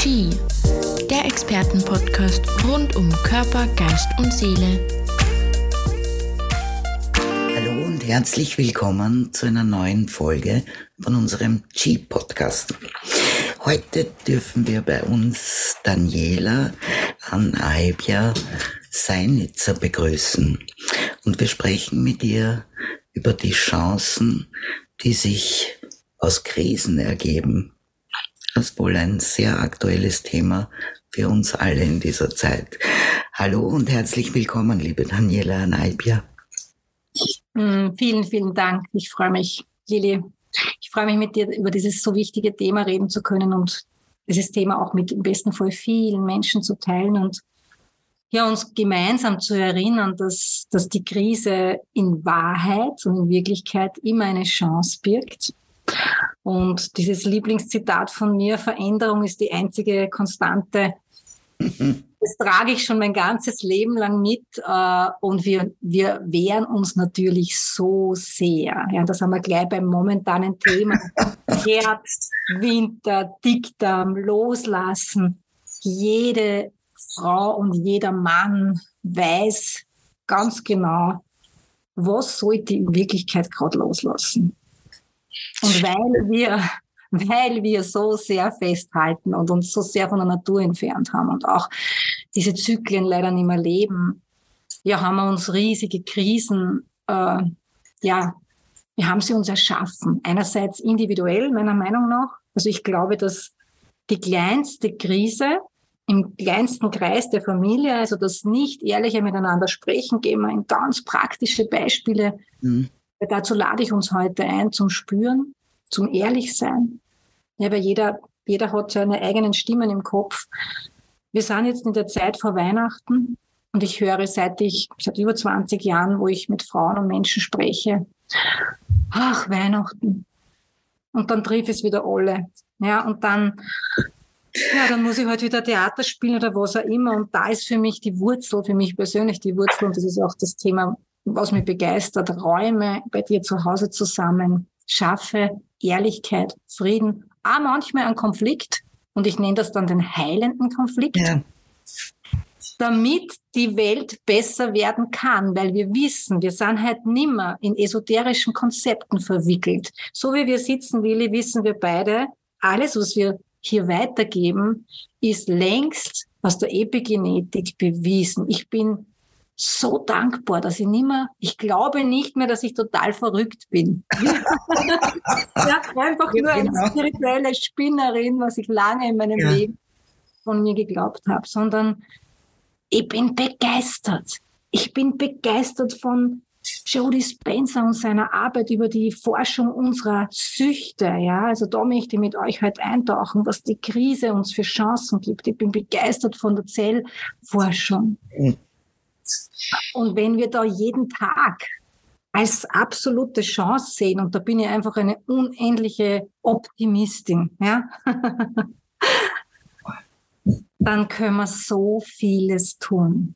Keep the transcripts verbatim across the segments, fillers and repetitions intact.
Chi, der Expertenpodcast rund um Körper, Geist und Seele. Hallo und herzlich willkommen zu einer neuen Folge von unserem Chi-Podcast. Heute dürfen wir bei uns Daniela Anaibia Seinitzer begrüßen und wir sprechen mit ihr über die Chancen, die sich aus Krisen ergeben. Das ist wohl ein sehr aktuelles Thema für uns alle in dieser Zeit. Hallo und herzlich willkommen, liebe Daniela Anaibia. Mm, vielen, vielen Dank. Ich freue mich, Lili. Ich freue mich, mit dir über dieses so wichtige Thema reden zu können und dieses Thema auch mit im besten Fall vielen Menschen zu teilen und ja, uns gemeinsam zu erinnern, dass, dass die Krise in Wahrheit und in Wirklichkeit immer eine Chance birgt. Und dieses Lieblingszitat von mir, Veränderung ist die einzige Konstante, das trage ich schon mein ganzes Leben lang mit äh, und wir, wir wehren uns natürlich so sehr. Ja, das haben wir gleich beim momentanen Thema. Herbst, Winter, Dickdarm, Loslassen. Jede Frau und jeder Mann weiß ganz genau, was sollte in Wirklichkeit gerade loslassen. Und weil wir, weil wir so sehr festhalten und uns so sehr von der Natur entfernt haben und auch diese Zyklen leider nicht mehr leben, ja, haben wir uns riesige Krisen, äh, ja, wir haben sie uns erschaffen. Einerseits individuell, meiner Meinung nach. Also ich glaube, dass die kleinste Krise im kleinsten Kreis der Familie, also das nicht ehrliche Miteinander sprechen, geben wir in ganz praktische Beispiele. Mhm. Dazu lade ich uns heute ein zum Spüren, zum Ehrlichsein. Ja, weil jeder, jeder hat seine eigenen Stimmen im Kopf. Wir sind jetzt in der Zeit vor Weihnachten und ich höre seit ich, seit über zwanzig Jahren, wo ich mit Frauen und Menschen spreche, ach, Weihnachten. Und dann trifft es wieder alle. Ja, und dann, ja, dann muss ich halt wieder Theater spielen oder was auch immer. Und da ist für mich die Wurzel, für mich persönlich die Wurzel, und das ist auch das Thema, was mich begeistert, Räume bei dir zu Hause zusammen, schaffe Ehrlichkeit, Frieden, auch manchmal einen Konflikt, und ich nenne das dann den heilenden Konflikt, ja, damit die Welt besser werden kann, weil wir wissen, wir sind halt nimmer in esoterischen Konzepten verwickelt. So wie wir sitzen, Willi, wissen wir beide, alles, was wir hier weitergeben, ist längst aus der Epigenetik bewiesen. Ich bin so dankbar, dass ich nicht mehr, ich glaube nicht mehr, dass ich total verrückt bin. Ja, einfach nur eine spirituelle Spinnerin, was ich lange in meinem ja. Leben von mir geglaubt habe, sondern ich bin begeistert. Ich bin begeistert von Joe Dispenza und seiner Arbeit über die Forschung unserer Süchte. Ja, also da möchte ich mit euch heute eintauchen, was die Krise uns für Chancen gibt. Ich bin begeistert von der Zellforschung. Mhm. Und wenn wir da jeden Tag als absolute Chance sehen, und da bin ich einfach eine unendliche Optimistin, ja, dann können wir so vieles tun.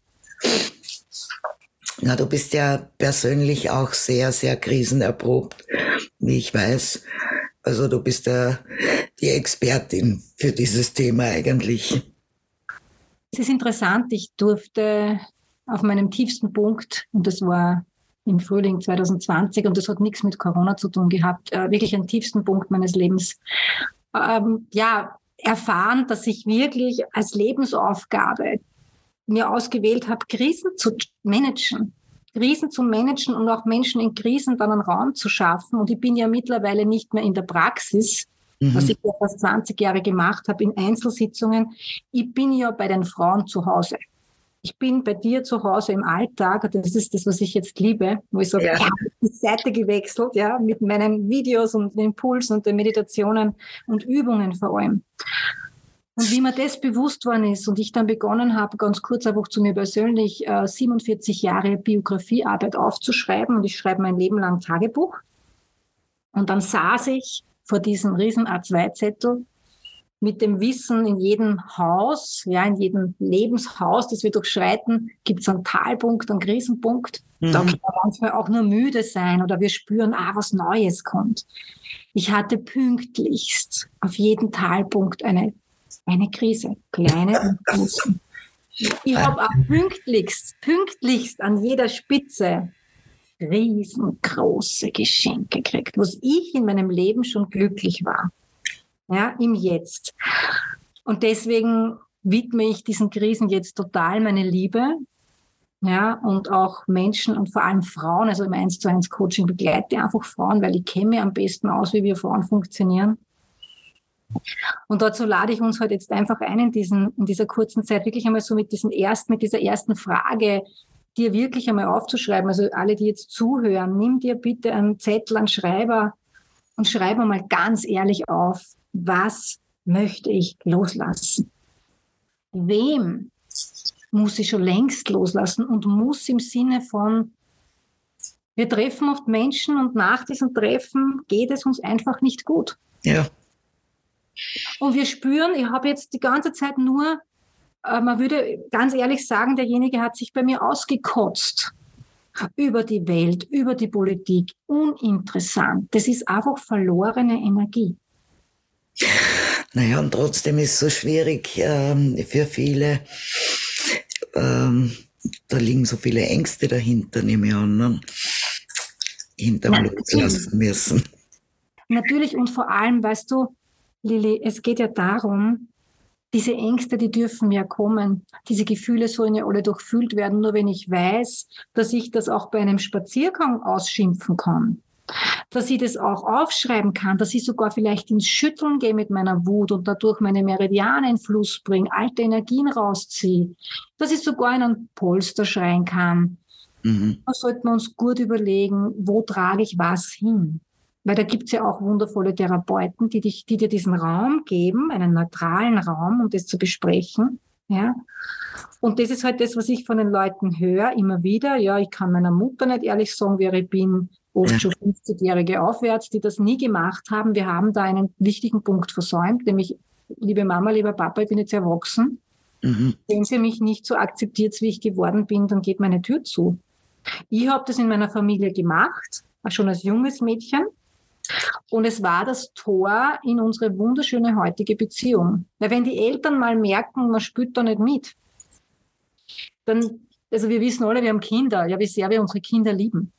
Na, du bist ja persönlich auch sehr, sehr krisenerprobt, wie ich weiß. Also du bist ja die Expertin für dieses Thema eigentlich. Es ist interessant, ich durfte auf meinem tiefsten Punkt, und das war im Frühling zwanzig zwanzig, und das hat nichts mit Corona zu tun gehabt, äh, wirklich einen tiefsten Punkt meines Lebens, ähm, ja, erfahren, dass ich wirklich als Lebensaufgabe mir ausgewählt habe, Krisen zu managen. Krisen zu managen und auch Menschen in Krisen dann einen Raum zu schaffen. Und ich bin ja mittlerweile nicht mehr in der Praxis, mhm. was ich ja fast zwanzig Jahre gemacht habe, in Einzelsitzungen. Ich bin ja bei den Frauen zu Hause. Ich bin bei dir zu Hause im Alltag, und das ist das, was ich jetzt liebe, wo ich sage, ja. ich habe die Seite gewechselt, ja, mit meinen Videos und den Impulsen und den Meditationen und Übungen vor allem. Und wie mir das bewusst worden ist und ich dann begonnen habe, ganz kurz einfach zu mir persönlich äh, siebenundvierzig Jahre Biografiearbeit aufzuschreiben, und ich schreibe mein Leben lang Tagebuch. Und dann saß ich vor diesem riesen A zwei Zettel mit dem Wissen, in jedem Haus, ja, in jedem Lebenshaus, das wir durchschreiten, gibt es einen Talpunkt, einen Krisenpunkt. Mhm. Da kann man manchmal auch nur müde sein oder wir spüren, ah, was Neues kommt. Ich hatte pünktlichst auf jeden Talpunkt eine eine Krise, kleine und große. Ich habe auch pünktlichst, pünktlichst an jeder Spitze riesengroße Geschenke gekriegt, wo ich in meinem Leben schon glücklich war. Ja, im Jetzt. Und deswegen widme ich diesen Krisen jetzt total meine Liebe. Ja, und auch Menschen und vor allem Frauen, also im eins zu eins Coaching begleite einfach Frauen, weil ich kenne mich am besten aus, wie wir Frauen funktionieren. Und dazu lade ich uns heute jetzt einfach ein, in, diesen, in dieser kurzen Zeit wirklich einmal so mit, diesen ersten, mit dieser ersten Frage, dir wirklich einmal aufzuschreiben. Also alle, die jetzt zuhören, nimm dir bitte einen Zettel, einen Schreiber und schreib einmal ganz ehrlich auf, was möchte ich loslassen? Wem muss ich schon längst loslassen und muss im Sinne von, wir treffen oft Menschen und nach diesem Treffen geht es uns einfach nicht gut. Ja. Und wir spüren, ich habe jetzt die ganze Zeit nur, äh, man würde ganz ehrlich sagen, derjenige hat sich bei mir ausgekotzt über die Welt, über die Politik. Uninteressant. Das ist einfach verlorene Energie. Naja, und trotzdem ist es so schwierig ähm, für viele. Ähm, da liegen so viele Ängste dahinter, nehme ich an, ne? Hinterm loslassen müssen. Natürlich, und vor allem, weißt du, Lili, es geht ja darum, diese Ängste, die dürfen ja kommen. Diese Gefühle sollen ja alle durchfühlt werden, nur wenn ich weiß, dass ich das auch bei einem Spaziergang ausschimpfen kann. Dass ich das auch aufschreiben kann, dass ich sogar vielleicht ins Schütteln gehe mit meiner Wut und dadurch meine Meridiane in Fluss bringe, alte Energien rausziehe, dass ich sogar in einen Polster schreien kann. Mhm. Da sollten wir uns gut überlegen, wo trage ich was hin? Weil da gibt es ja auch wundervolle Therapeuten, die, dich, die dir diesen Raum geben, einen neutralen Raum, um das zu besprechen. Ja? Und das ist halt das, was ich von den Leuten höre, immer wieder. Ja, ich kann meiner Mutter nicht ehrlich sagen, wer ich bin. Oft schon fünfzigjährige aufwärts, die das nie gemacht haben. Wir haben da einen wichtigen Punkt versäumt, nämlich, liebe Mama, lieber Papa, ich bin jetzt erwachsen. Mhm. Wenn ihr mich nicht so akzeptiert, wie ich geworden bin, dann geht meine Tür zu. Ich habe das in meiner Familie gemacht, schon als junges Mädchen. Und es war das Tor in unsere wunderschöne heutige Beziehung. Weil wenn die Eltern mal merken, man spielt da nicht mit, dann, also wir wissen alle, wir haben Kinder, ja, wie sehr wir unsere Kinder lieben.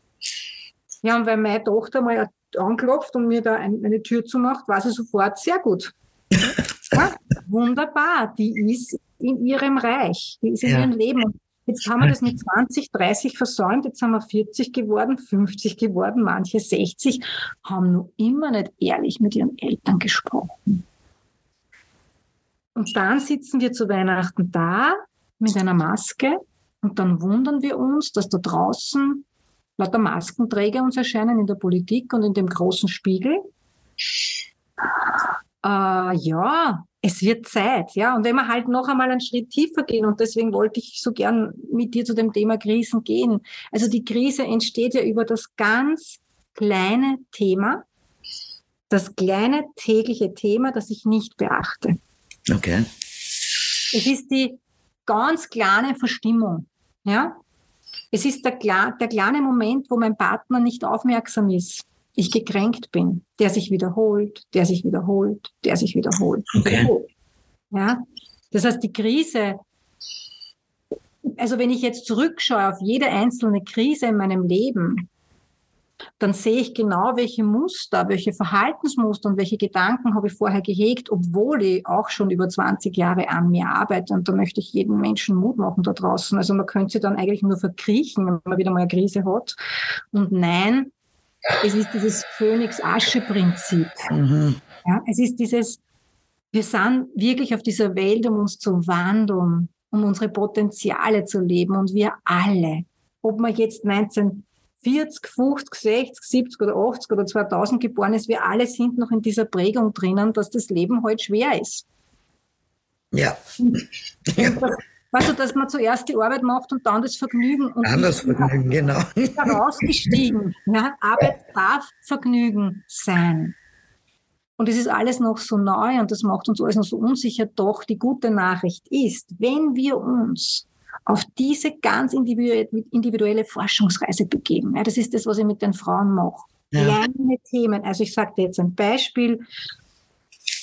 Ja, und wenn meine Tochter mal anklopft und mir da eine Tür zumacht, weiß ich sofort, sehr gut. Ja, wunderbar, die ist in ihrem Reich, die ist in ja. ihrem Leben. Und jetzt haben wir das mit zwanzig, dreißig versäumt, jetzt haben wir vierzig geworden, fünfzig geworden, manche sechzig, haben noch immer nicht ehrlich mit ihren Eltern gesprochen. Und dann sitzen wir zu Weihnachten da mit einer Maske und dann wundern wir uns, dass da draußen lauter Maskenträger uns erscheinen in der Politik und in dem großen Spiegel. Äh, ja, es wird Zeit, ja. Und wenn wir halt noch einmal einen Schritt tiefer gehen, und deswegen wollte ich so gern mit dir zu dem Thema Krisen gehen. Also die Krise entsteht ja über das ganz kleine Thema, das kleine tägliche Thema, das ich nicht beachte. Okay. Es ist die ganz kleine Verstimmung, ja. Es ist der, der kleine Moment, wo mein Partner nicht aufmerksam ist, ich gekränkt bin, der sich wiederholt, der sich wiederholt, der sich wiederholt. Okay. wiederholt. Ja? Das heißt, die Krise, also wenn ich jetzt zurückschaue auf jede einzelne Krise in meinem Leben, dann sehe ich genau, welche Muster, welche Verhaltensmuster und welche Gedanken habe ich vorher gehegt, obwohl ich auch schon über zwanzig Jahre an mir arbeite. Und da möchte ich jedem Menschen Mut machen da draußen. Also man könnte sich dann eigentlich nur verkriechen, wenn man wieder mal eine Krise hat. Und nein, es ist dieses Phönix-Asche-Prinzip. Mhm. Ja, es ist dieses, wir sind wirklich auf dieser Welt, um uns zu wandeln, um unsere Potenziale zu leben. Und wir alle, ob man jetzt neunzehnhundertvierzig, fünfzig, sechzig, siebzig oder achtzig oder zweitausend geboren ist, wir alle sind noch in dieser Prägung drinnen, dass das Leben halt schwer ist. Ja. Und, ja. Und das, weißt du, dass man zuerst die Arbeit macht und dann das Vergnügen. Und dann das Vergnügen, genau. Herausgestiegen. Ja, Arbeit darf Vergnügen sein. Und es ist alles noch so neu und das macht uns alles noch so unsicher. Doch die gute Nachricht ist, wenn wir uns auf diese ganz individuelle Forschungsreise begeben, ja, das ist das, was ich mit den Frauen mache. Ja. Kleine Themen. Also ich sage dir jetzt ein Beispiel.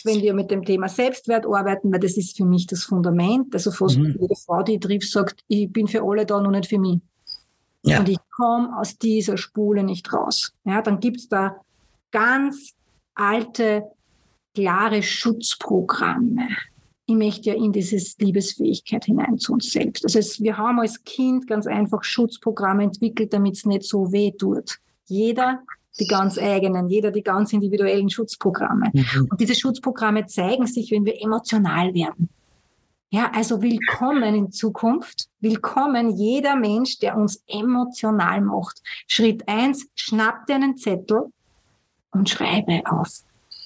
wenn wir mit dem Thema Selbstwert arbeiten, weil das ist für mich das Fundament. Also fast mhm. jede Frau, die ich triff, sagt, ich bin für alle da, nur nicht für mich. Ja. Und ich komme aus dieser Spule nicht raus. Ja, dann gibt es da ganz alte, klare Schutzprogramme. Ich möchte ja in diese Liebesfähigkeit hinein zu uns selbst. Also es, wir haben als Kind ganz einfach Schutzprogramme entwickelt, damit es nicht so weh tut. Jeder die ganz eigenen, jeder die ganz individuellen Schutzprogramme. Mhm. Und diese Schutzprogramme zeigen sich, wenn wir emotional werden. Ja, also willkommen in Zukunft. Willkommen jeder Mensch, der uns emotional macht. Schritt eins, schnapp dir einen Zettel und schreibe auf.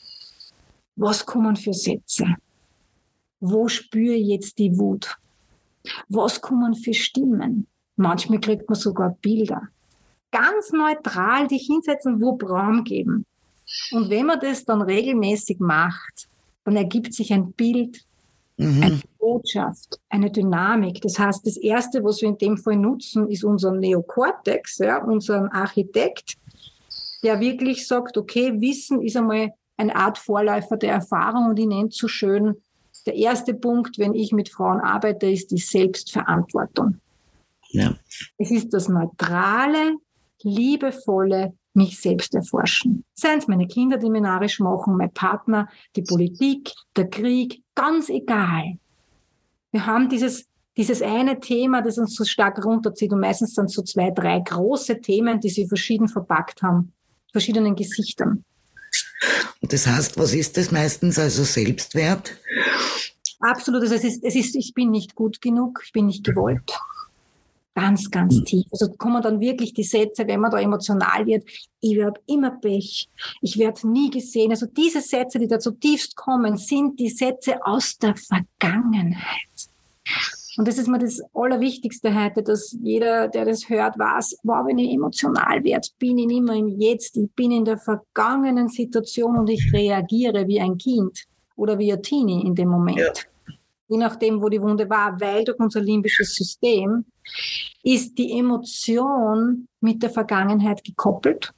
Was kommen für Sätze? Wo spüre ich jetzt die Wut? Was kommen für Stimmen? Manchmal kriegt man sogar Bilder. Ganz neutral dich hinsetzen, wo Raum geben. Und wenn man das dann regelmäßig macht, dann ergibt sich ein Bild, mhm. eine Botschaft, eine Dynamik. Das heißt, das Erste, was wir in dem Fall nutzen, ist unser Neokortex, ja, unser Architekt, der wirklich sagt, okay, Wissen ist einmal eine Art Vorläufer der Erfahrung und ich nenne es so schön, der erste Punkt, wenn ich mit Frauen arbeite, ist die Selbstverantwortung. Ja. Es ist das neutrale, liebevolle mich selbst erforschen. Seien es meine Kinder, die mir narrisch machen, mein Partner, die Politik, der Krieg, ganz egal. Wir haben dieses, dieses eine Thema, das uns so stark runterzieht und meistens sind so zwei, drei große Themen, die sie verschieden verpackt haben, verschiedenen Gesichtern. Und das heißt, was ist das meistens? Also Selbstwert? Absolut. Also es ist, es ist, ich bin nicht gut genug, ich bin nicht gewollt. Ganz, ganz tief. Also kommen dann wirklich die Sätze, wenn man da emotional wird, ich habe immer Pech, ich werde nie gesehen. Also diese Sätze, die da zutiefst kommen, sind die Sätze aus der Vergangenheit. Und das ist mir das Allerwichtigste heute, dass jeder, der das hört, weiß, wow, wenn ich emotional werde, bin ich nicht mehr im Jetzt, ich bin in der vergangenen Situation und ich reagiere wie ein Kind oder wie ein Teenie in dem Moment. Ja. Je nachdem, wo die Wunde war, weil durch unser limbisches System ist die Emotion mit der Vergangenheit gekoppelt.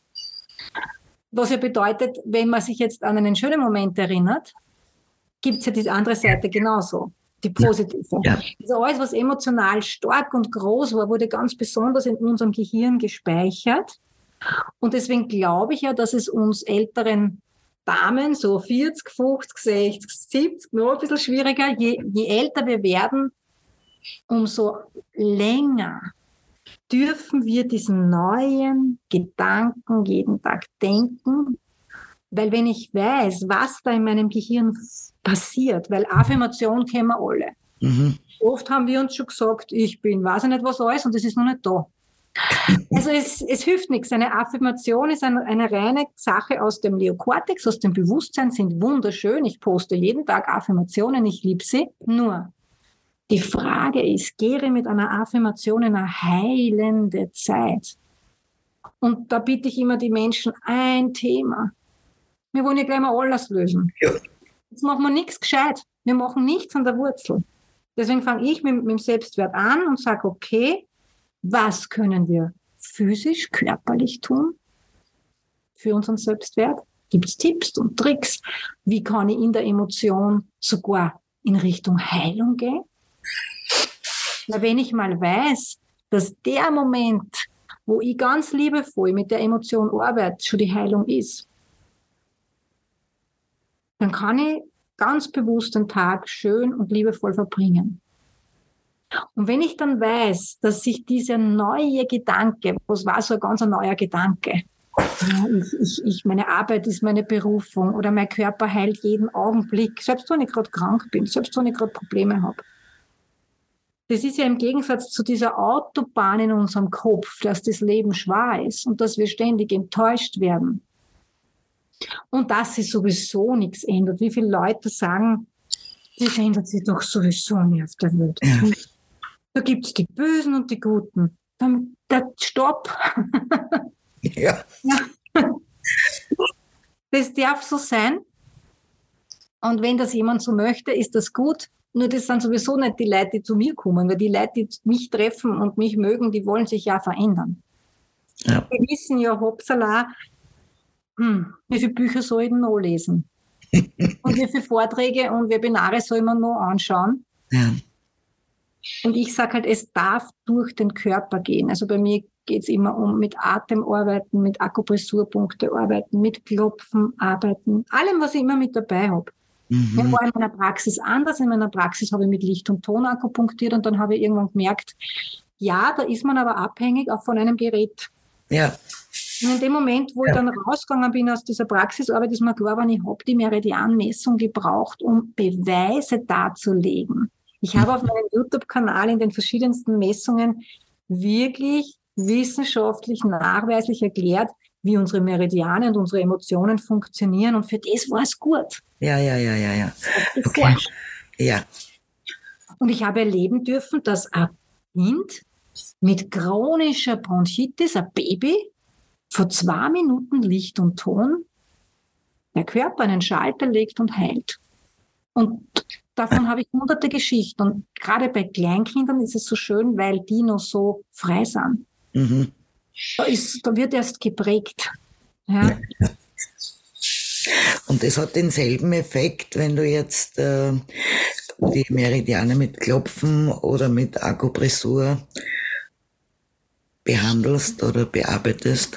Was ja bedeutet, wenn man sich jetzt an einen schönen Moment erinnert, gibt es ja die andere Seite genauso. Die positive. Ja. Also alles, was emotional stark und groß war, wurde ganz besonders in unserem Gehirn gespeichert. Und deswegen glaube ich ja, dass es uns älteren Damen, so vierzig, fünfzig, sechzig, siebzig, noch ein bisschen schwieriger, je, je älter wir werden, umso länger dürfen wir diesen neuen Gedanken jeden Tag denken. Weil wenn ich weiß, was da in meinem Gehirn passiert, weil Affirmation kennen wir alle. Mhm. Oft haben wir uns schon gesagt, ich bin, weiß ich nicht was alles und es ist noch nicht da. Also es, es hilft nichts. Eine Affirmation ist eine, eine reine Sache aus dem Neokortex, aus dem Bewusstsein, sind wunderschön. Ich poste jeden Tag Affirmationen, ich liebe sie. Nur die Frage ist, gehe mit einer Affirmation in eine heilende Zeit. Und da bitte ich immer die Menschen, ein Thema. Wir wollen ja gleich mal alles lösen. Ja. Jetzt machen wir nichts gescheit. Wir machen nichts an der Wurzel. Deswegen fange ich mit, mit dem Selbstwert an und sage, okay, was können wir physisch, körperlich tun für unseren Selbstwert? Gibt es Tipps und Tricks? Wie kann ich in der Emotion sogar in Richtung Heilung gehen? Weil wenn ich mal weiß, dass der Moment, wo ich ganz liebevoll mit der Emotion arbeite, schon die Heilung ist, dann kann ich ganz bewusst den Tag schön und liebevoll verbringen. Und wenn ich dann weiß, dass sich dieser neue Gedanke, was war so ein ganz neuer Gedanke, ich, ich, ich, meine Arbeit ist meine Berufung oder mein Körper heilt jeden Augenblick, selbst wenn ich gerade krank bin, selbst wenn ich gerade Probleme habe. Das ist ja im Gegensatz zu dieser Autobahn in unserem Kopf, dass das Leben schwer ist und dass wir ständig enttäuscht werden. Und dass sich sowieso nichts ändert. Wie viele Leute sagen, das ändert sich doch sowieso nie auf der Welt. Ja. Da gibt es die Bösen und die Guten. Dann, dann stopp. Ja. Ja. Das darf so sein. Und wenn das jemand so möchte, ist das gut. Nur das sind sowieso nicht die Leute, die zu mir kommen, weil die Leute, die mich treffen und mich mögen, die wollen sich ja verändern. Ja. Wir wissen ja, hoppsala, Hm, wie viele Bücher soll ich denn noch lesen? Und wie viele Vorträge und Webinare soll man noch anschauen? Ja. Und ich sage halt, es darf durch den Körper gehen. Also bei mir geht es immer um mit Atem arbeiten, mit Akupressurpunkte arbeiten, mit Klopfen arbeiten, allem, was ich immer mit dabei habe. Mhm. Ich war in meiner Praxis anders. In meiner Praxis habe ich mit Licht und Ton akupunktiert und dann habe ich irgendwann gemerkt, ja, da ist man aber abhängig auch von einem Gerät. Ja. Und in dem Moment, wo ja. ich dann rausgegangen bin aus dieser Praxisarbeit, ist mir klar geworden, ich habe die Meridianmessung gebraucht, um Beweise darzulegen. Ich habe auf meinem YouTube-Kanal in den verschiedensten Messungen wirklich wissenschaftlich nachweislich erklärt, wie unsere Meridiane und unsere Emotionen funktionieren. Und für das war es gut. Ja, ja, ja, ja, ja. Okay. Ja. Und ich habe erleben dürfen, dass ein Kind mit chronischer Bronchitis, ein Baby, vor zwei Minuten Licht und Ton, der Körper einen Schalter legt und heilt. Und davon habe ich hunderte Geschichten. Und gerade bei Kleinkindern ist es so schön, weil die noch so frei sind. Mhm. Da, ist, da wird erst geprägt. Ja. Ja. Und es hat denselben Effekt, wenn du jetzt äh, die Meridiane mit Klopfen oder mit Akupressur behandelst oder bearbeitest?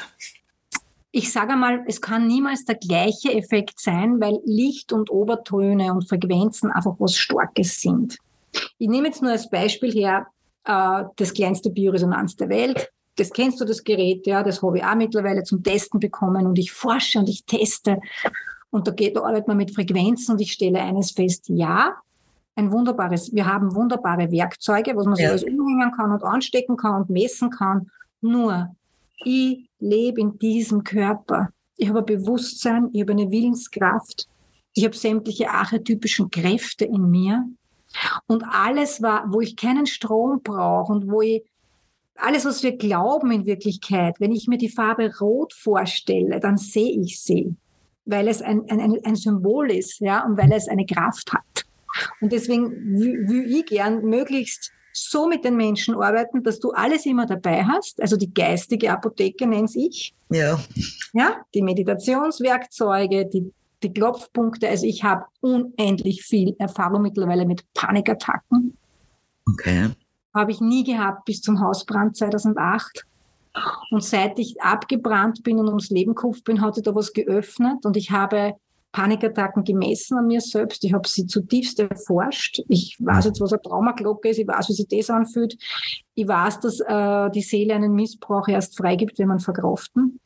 Ich sage einmal, es kann niemals der gleiche Effekt sein, weil Licht und Obertöne und Frequenzen einfach was Starkes sind. Ich nehme jetzt nur als Beispiel her, äh, das kleinste Bioresonanz der Welt. Das kennst du, das Gerät, ja, das habe ich auch mittlerweile zum Testen bekommen und ich forsche und ich teste. Und da geht, da arbeitet man mit Frequenzen und ich stelle eines fest, ja, ein wunderbares, wir haben wunderbare Werkzeuge, was man so ja. alles umhängen kann und anstecken kann und messen kann. Nur, ich lebe in diesem Körper. Ich habe ein Bewusstsein, ich habe eine Willenskraft, ich habe sämtliche archetypischen Kräfte in mir. Und alles, war, wo ich keinen Strom brauche und wo ich alles, was wir glauben in Wirklichkeit, wenn ich mir die Farbe Rot vorstelle, dann sehe ich sie, weil es ein, ein, ein Symbol ist, ja, und weil es eine Kraft hat. Und deswegen will ich gern möglichst so mit den Menschen arbeiten, dass du alles immer dabei hast, also die geistige Apotheke nenne ich. Ja. Ja, die Meditationswerkzeuge, die, die Klopfpunkte. Also ich habe unendlich viel Erfahrung mittlerweile mit Panikattacken. Okay. Habe ich nie gehabt bis zum Hausbrand zweitausendacht. Und seit ich abgebrannt bin und ums Leben gekauft bin, hat sich da was geöffnet und ich habe Panikattacken gemessen an mir selbst. Ich habe sie zutiefst erforscht. Ich weiß jetzt, was eine Traumaglocke ist. Ich weiß, wie sich das anfühlt. Ich weiß, dass äh, die Seele einen Missbrauch erst freigibt, wenn man verkraften.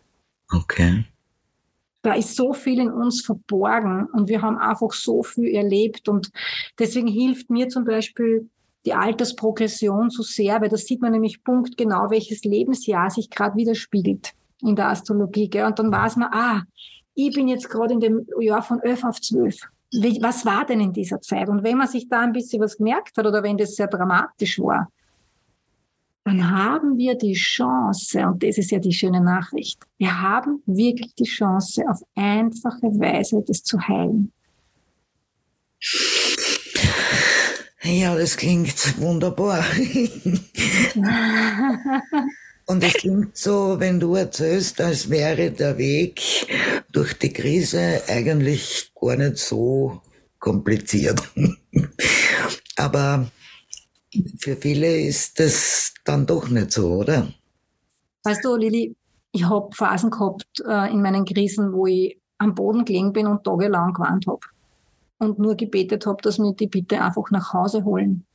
Okay. Da ist so viel in uns verborgen und wir haben einfach so viel erlebt und deswegen hilft mir zum Beispiel die Altersprogression so sehr, weil das sieht man nämlich punktgenau, welches Lebensjahr sich gerade widerspiegelt in der Astrologie. Gell? Und dann weiß man, ah, ich bin jetzt gerade in dem Jahr von elf auf zwölf. Was war denn in dieser Zeit? Und wenn man sich da ein bisschen was gemerkt hat oder wenn das sehr dramatisch war, dann haben wir die Chance, und das ist ja die schöne Nachricht, wir haben wirklich die Chance, auf einfache Weise das zu heilen. Ja, das klingt wunderbar. Und es klingt so, wenn du erzählst, als wäre der Weg durch die Krise eigentlich gar nicht so kompliziert. Aber für viele ist das dann doch nicht so, oder? Weißt du, Lili, ich habe Phasen gehabt äh, in meinen Krisen, wo ich am Boden gelegen bin und tagelang geweint habe. Und nur gebetet habe, dass mir die bitte einfach nach Hause holen.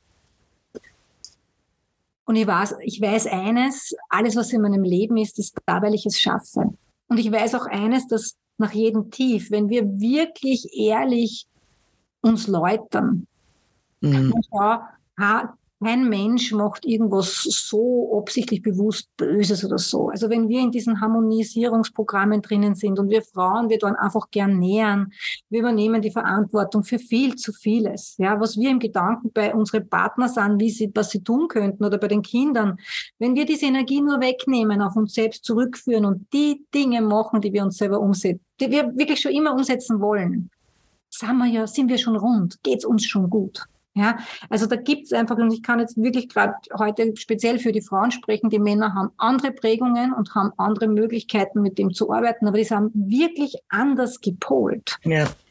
Und ich weiß, ich weiß eines, alles, was in meinem Leben ist, ist da, weil ich es schaffe. Und ich weiß auch eines, dass nach jedem Tief, wenn wir wirklich ehrlich uns läutern, mhm. ja, kein Mensch macht irgendwas so absichtlich bewusst Böses oder so. Also wenn wir in diesen Harmonisierungsprogrammen drinnen sind und wir Frauen, wir tun einfach gern nähern, wir übernehmen die Verantwortung für viel zu vieles. Ja, was wir im Gedanken bei unseren Partnern sind, wie sie, was sie tun könnten oder bei den Kindern. Wenn wir diese Energie nur wegnehmen, auf uns selbst zurückführen und die Dinge machen, die wir uns selber umsetzen, die wir wirklich schon immer umsetzen wollen, sind wir ja, sind wir schon rund, geht's uns schon gut. Ja, also da gibt's einfach, und ich kann jetzt wirklich gerade heute speziell für die Frauen sprechen, die Männer haben andere Prägungen und haben andere Möglichkeiten, mit dem zu arbeiten, aber die sind wirklich anders gepolt. Ja.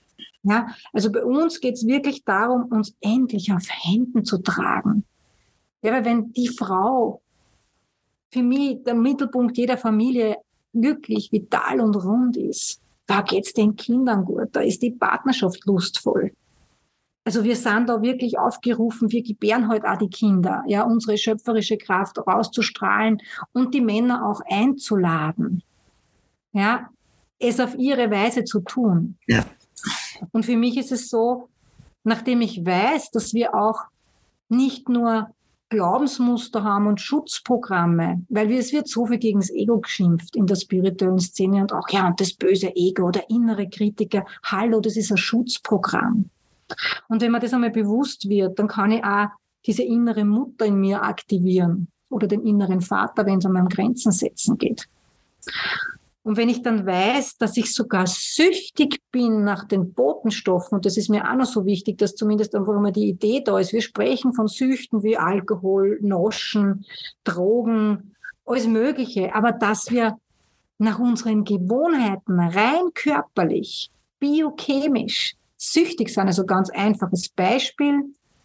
Ja, also bei uns geht es wirklich darum, uns endlich auf Händen zu tragen. Ja, weil wenn die Frau für mich der Mittelpunkt jeder Familie glücklich, vital und rund ist, da geht's den Kindern gut, da ist die Partnerschaft lustvoll. Also wir sind da wirklich aufgerufen, wir gebären halt auch die Kinder, ja, unsere schöpferische Kraft rauszustrahlen und die Männer auch einzuladen, ja, es auf ihre Weise zu tun. Ja. Und für mich ist es so, nachdem ich weiß, dass wir auch nicht nur Glaubensmuster haben und Schutzprogramme, weil wir, es wird so viel gegen das Ego geschimpft in der spirituellen Szene und auch, ja, und das böse Ego oder innere Kritiker, hallo, das ist ein Schutzprogramm. Und wenn mir das einmal bewusst wird, dann kann ich auch diese innere Mutter in mir aktivieren oder den inneren Vater, wenn es um mein Grenzen setzen geht. Und wenn ich dann weiß, dass ich sogar süchtig bin nach den Botenstoffen, und das ist mir auch noch so wichtig, dass zumindest einfach immer die Idee da ist, wir sprechen von Süchten wie Alkohol, Noschen, Drogen, alles Mögliche, aber dass wir nach unseren Gewohnheiten rein körperlich, biochemisch süchtig sind. Also ganz einfaches Beispiel,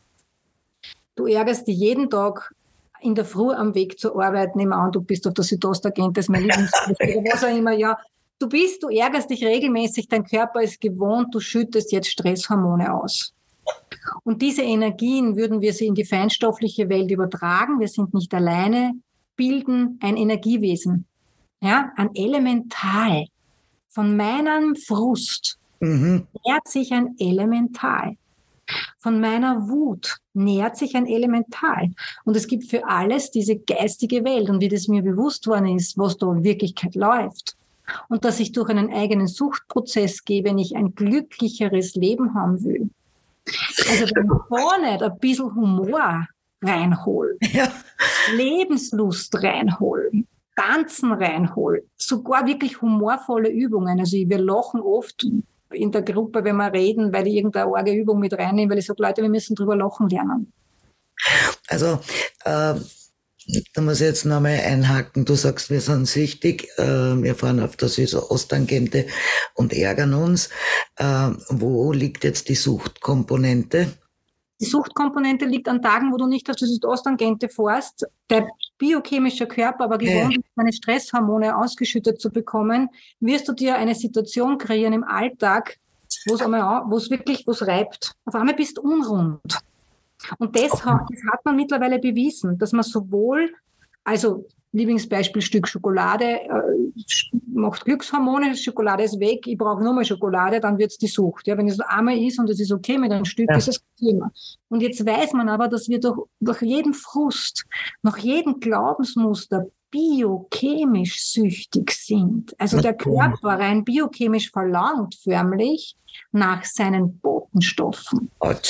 du ärgerst dich jeden Tag in der Früh am Weg zur Arbeit, nehmen wir an, du bist auf der Südostagent, das ist mein Lieblingsberuf, oder was auch immer, ja, du bist, du ärgerst dich regelmäßig, dein Körper ist gewohnt, du schüttest jetzt Stresshormone aus. Und diese Energien, würden wir sie in die feinstoffliche Welt übertragen, wir sind nicht alleine, bilden ein Energiewesen, ja, ein Elemental. Von meinem Frust mhm. nährt sich ein Elemental. Von meiner Wut nährt sich ein Elemental. Und es gibt für alles diese geistige Welt. Und wie das mir bewusst worden ist, was da in Wirklichkeit läuft. Und dass ich durch einen eigenen Suchtprozess gehe, wenn ich ein glücklicheres Leben haben will. Also wenn ich da nicht ein bisschen Humor reinhole, ja. Lebenslust reinholen, Tanzen reinholen, sogar wirklich humorvolle Übungen. Also wir lachen oft in der Gruppe, wenn wir reden, weil ich irgendeine arge Übung mit reinnehmen, weil ich sage, Leute, wir müssen drüber lachen lernen. Also, äh, da muss ich jetzt nochmal einhaken. Du sagst, wir sind süchtig, äh, wir fahren auf der Südosttangente und ärgern uns. Äh, wo liegt jetzt die Suchtkomponente? Die Suchtkomponente liegt an Tagen, wo du nicht auf die Südosttangente fährst, der biochemische Körper aber gewohnt ist, deine Stresshormone ausgeschüttet zu bekommen, wirst du dir eine Situation kreieren im Alltag, wo es einmal, wo es wirklich, wo es reibt. Auf einmal bist du unrund. Und das hat, das hat man mittlerweile bewiesen, dass man sowohl, also Lieblingsbeispiel Stück Schokolade, äh, macht Glückshormone, Schokolade ist weg, ich brauche nur mal Schokolade, dann wird's die Sucht. Ja, wenn es einmal ist und es ist okay mit einem Stück, ja. ist es kein Thema. Und jetzt weiß man aber, dass wir durch, durch jeden Frust, nach jedem Glaubensmuster biochemisch süchtig sind. Also der Körper rein biochemisch verlangt förmlich nach seinen Botenstoffen.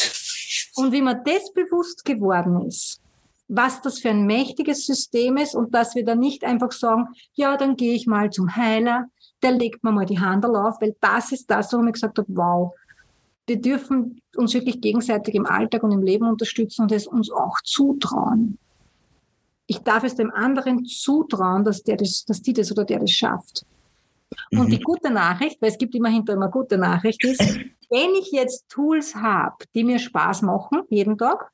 Und wie mir das bewusst geworden ist, was das für ein mächtiges System ist und dass wir dann nicht einfach sagen, ja, dann gehe ich mal zum Heiler, der legt mir mal die Hand auf, weil das ist das, wo ich gesagt habe, wow, wir dürfen uns wirklich gegenseitig im Alltag und im Leben unterstützen und es uns auch zutrauen. Ich darf es dem anderen zutrauen, dass, der das, dass die das oder der das schafft. Mhm. Und die gute Nachricht, weil es gibt immer hinterher immer gute Nachricht, ist, wenn ich jetzt Tools habe, die mir Spaß machen, jeden Tag,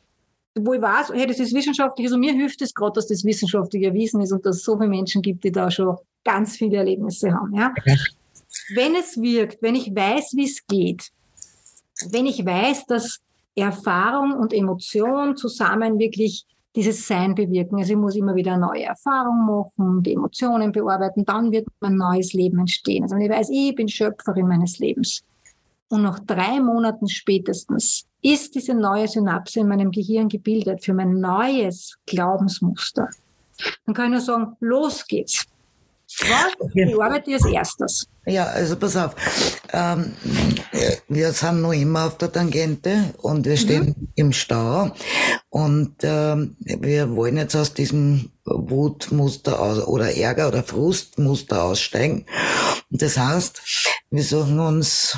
wo ich weiß, hey, das ist wissenschaftlich, also mir hilft es gerade, dass das wissenschaftlich erwiesen ist und dass es so viele Menschen gibt, die da schon ganz viele Erlebnisse haben. Ja? Okay. Wenn es wirkt, wenn ich weiß, wie es geht, wenn ich weiß, dass Erfahrung und Emotion zusammen wirklich dieses Sein bewirken, also ich muss immer wieder eine neue Erfahrung machen, die Emotionen bearbeiten, dann wird ein neues Leben entstehen. Also wenn ich weiß, ich bin Schöpferin meines Lebens und nach drei Monaten spätestens ist diese neue Synapse in meinem Gehirn gebildet für mein neues Glaubensmuster. Dann kann ich nur sagen, los geht's. Was bearbeite ich als erstes? Ja, also pass auf. Ähm, wir sind noch immer auf der Tangente und wir stehen mhm. im Stau und ähm, wir wollen jetzt aus diesem Wutmuster aus, oder Ärger oder Frustmuster aussteigen. Und das heißt, wir suchen uns